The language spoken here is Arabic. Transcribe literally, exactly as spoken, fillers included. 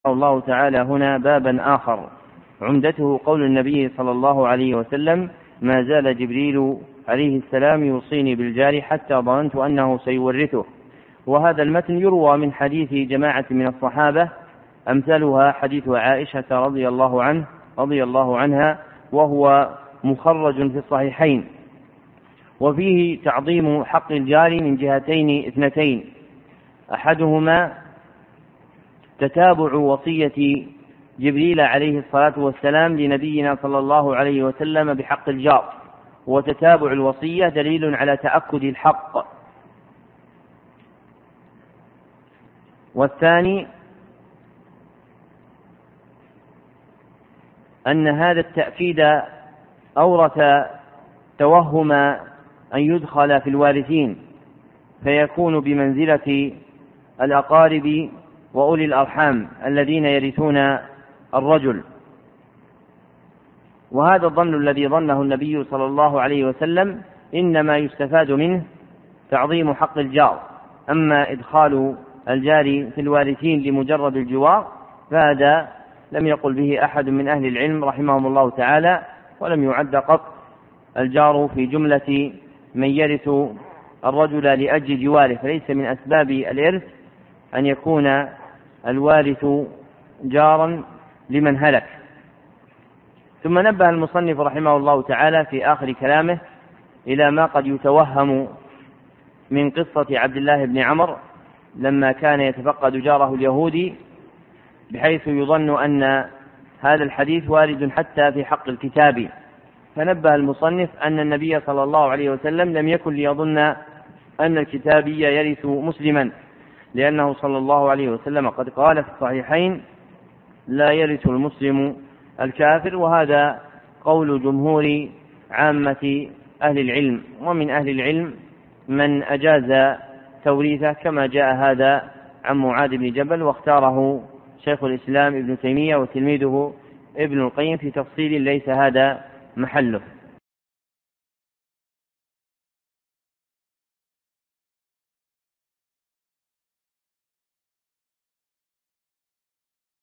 الله تعالى هنا بابا آخر عمدته قول النبي صلى الله عليه وسلم: ما زال جبريل عليه السلام يوصيني بالجار حتى ظننت أنه سيورثه. وهذا المتن يروى من حديث جماعة من الصحابة أمثالها حديث عائشة رضي الله عنه رضي الله عنها، وهو مخرج في الصحيحين، وفيه تعظيم حق الجار من جهتين اثنتين: أحدهما تتابع وصية جبريل عليه الصلاة والسلام لنبينا صلى الله عليه وسلم بحق الجار، وتتابع الوصية دليل على تأكد الحق. والثاني أن هذا التأكيد أورث توهم أن يدخل في الوارثين، فيكون بمنزلة الأقارب وأولي الأرحام الذين يرثون الرجل. وهذا الظن الذي ظنه النبي صلى الله عليه وسلم إنما يستفاد منه تعظيم حق الجار. أما إدخال الجار في الوارثين لمجرد الجوار فهذا لم يقل به أحد من أهل العلم رحمهم الله تعالى، ولم يعد قط الجار في جملة من يرث الرجل لأجل جواره، فليس من أسباب الإرث أن يكون الوارث جارا لمن هلك. ثم نبه المصنف رحمه الله تعالى في آخر كلامه إلى ما قد يتوهم من قصة عبد الله بن عمرو لما كان يتفقد جاره اليهودي، بحيث يظن أن هذا الحديث وارد حتى في حق الكتاب. فنبه المصنف أن النبي صلى الله عليه وسلم لم يكن ليظن أن الكتابي يرث مسلما، لأنه صلى الله عليه وسلم قد قال في الصحيحين: لا يرث المسلم الكافر. وهذا قول جمهور عامة أهل العلم، ومن أهل العلم من أجاز توريثه كما جاء هذا عن معاذ بن جبل، واختاره شيخ الإسلام ابن تيمية وتلميذه ابن القيم في تفصيل ليس هذا محله.